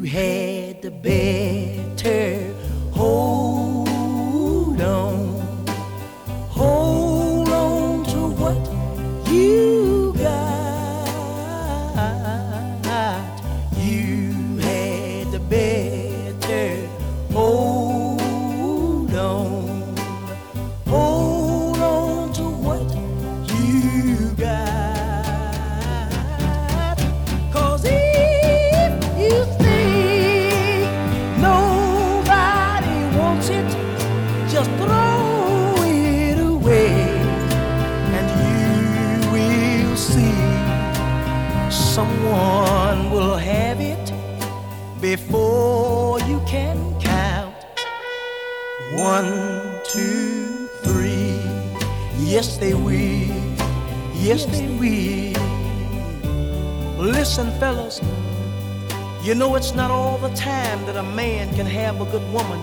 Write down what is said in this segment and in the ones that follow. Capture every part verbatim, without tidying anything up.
had the better hold on. Hold on to what you got. You had the better hold on. Hold on to what you got. 'Cause if you think nobody wants it, just throw it away, and you will see someone will have it before you can count. One, two, three. Yes, they will. Yes, they will. Listen, fellas, you know it's not all the time that a man can have a good woman,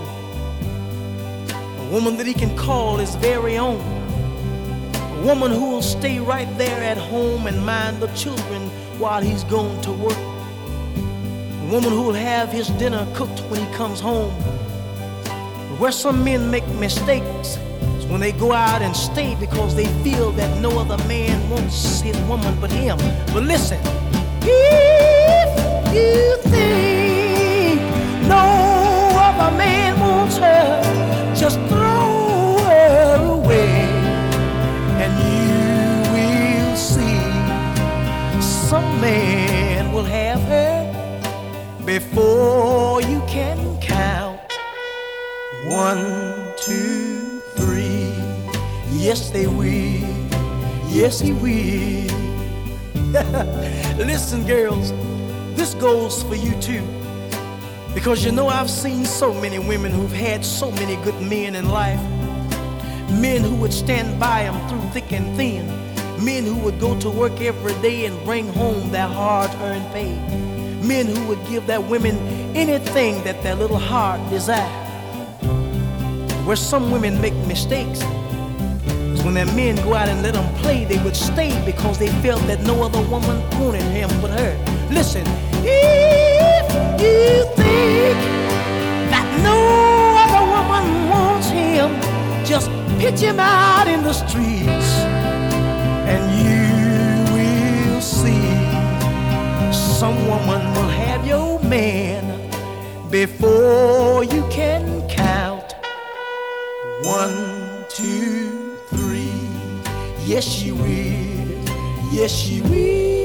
a woman that he can call his very own, a woman who will stay right there at home and mind the children while he's gone to work, a woman who will have his dinner cooked when he comes home. Where some men make mistakes is when they go out and stay because they feel that no other man wants his woman but him. But listen, if you think no other man wants her, just throw her away, and you will see some man will have her before you can count. One, two, three. Yes, they will. Yes, he will. Listen, girls, this goes for you too. Because you know I've seen so many women who've had so many good men in life. Men who would stand by them through thick and thin. Men who would go to work every day and bring home their hard-earned pay. Men who would give their women anything that their little heart desired. Where some women make mistakes is when their men go out and let them play, they would stay because they felt that no other woman wanted him but her. Listen, if you think that no other woman wants him, just pitch him out in the streets, and you will see some woman will have your man before you can count. One, two, three. Yes, she will. Yes, she will.